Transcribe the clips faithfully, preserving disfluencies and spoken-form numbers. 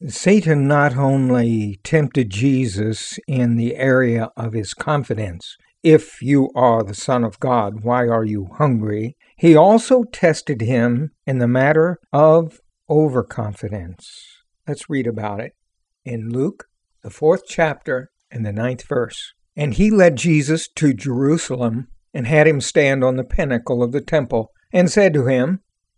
Satan not only tempted Jesus in the area of his confidence, if you are the Son of God, why are you hungry? He also tested him in the matter of overconfidence. Let's read about it in Luke, the fourth chapter, and the ninth verse. And he led Jesus to Jerusalem and had him stand on the pinnacle of the temple and said to him,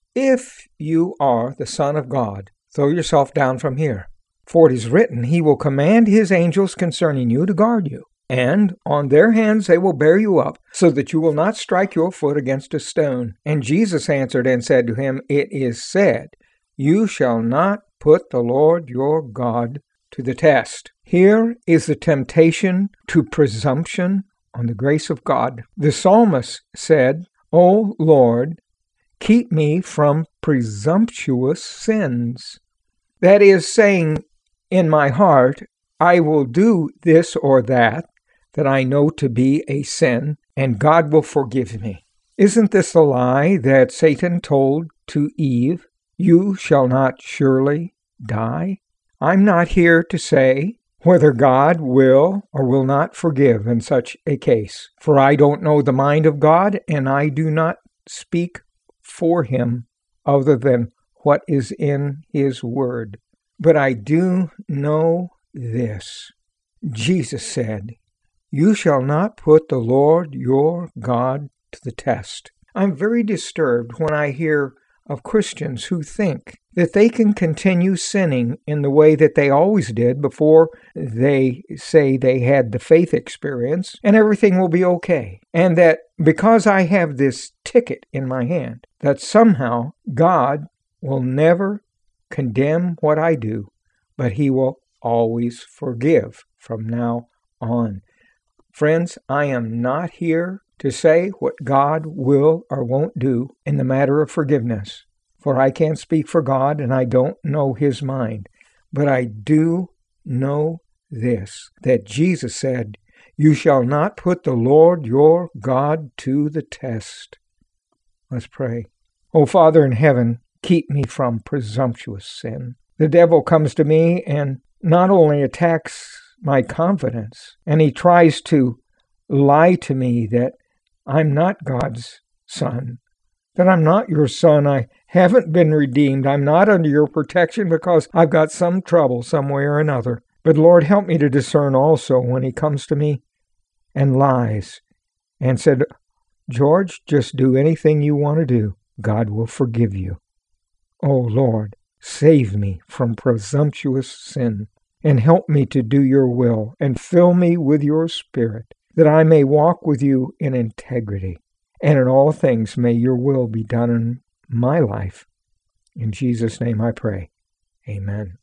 If you are the Son of God, throw yourself down from here. For it is written, He will command His angels concerning you to guard you, and on their hands they will bear you up, so that you will not strike your foot against a stone. And Jesus answered and said to him, It is said, You shall not put the Lord your God to the test. Here is the temptation to presumption on the grace of God. The psalmist said, O Lord, keep me from presumptuous sins. That is saying, in my heart, I will do this or that, that I know to be a sin, and God will forgive me. Isn't this the lie that Satan told to Eve? You shall not surely die? I'm not here to say whether God will or will not forgive in such a case, for I don't know the mind of God, and I do not speak for him other than what is in his word. But I do know this. Jesus said, You shall not put the Lord your God to the test. I'm very disturbed when I hear of Christians who think that they can continue sinning in the way that they always did before they say they had the faith experience, and everything will be okay. And that because I have this ticket in my hand, that somehow God will never condemn what I do, but he will always forgive from now on. Friends, I am not here to say what God will or won't do in the matter of forgiveness, for I can't speak for God and I don't know his mind. But I do know this, that Jesus said, You shall not put the Lord your God to the test. Let's pray. Oh, Father in heaven, keep me from presumptuous sin. The devil comes to me and not only attacks my confidence, and he tries to lie to me that I'm not God's son, that I'm not your son, I haven't been redeemed, I'm not under your protection because I've got some trouble some way or another. But Lord, help me to discern also when he comes to me and lies and said, George, just do anything you want to do. God will forgive you. Oh Lord, save me from presumptuous sin and help me to do your will and fill me with your spirit, that I may walk with you in integrity. And in all things may your will be done in my life. In Jesus' name I pray. Amen.